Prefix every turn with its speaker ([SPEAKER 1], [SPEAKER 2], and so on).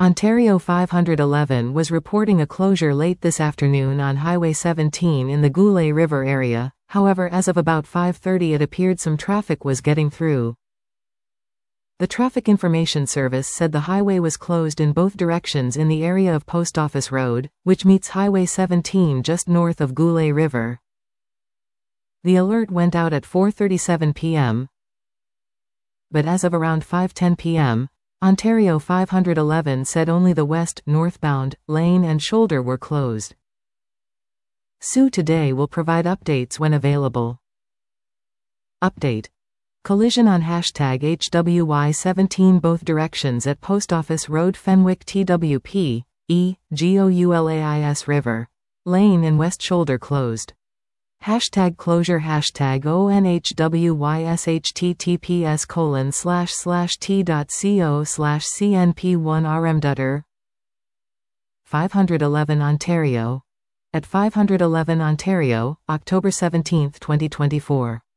[SPEAKER 1] Ontario 511 was reporting a closure late this afternoon on Highway 17 in the Goulet River area, however as of about 5:30 it appeared some traffic was getting through. The Traffic Information Service said the highway was closed in both directions in the area of Post Office Road, which meets Highway 17 just north of Goulet River. The alert went out at 4:37 p.m. but as of around 5:10 p.m., Ontario 511 said only the west, northbound, lane and shoulder were closed. SU Today will provide updates when available. Update. Collision on #HWY17 both directions at Post Office Road Fenwick TWP, GOULAIS River. Lane and west shoulder closed. #closure #ONHWYSHTTPS://T.co/CNP1RMDutter 511 Ontario. At 511 Ontario, October 17, 2024.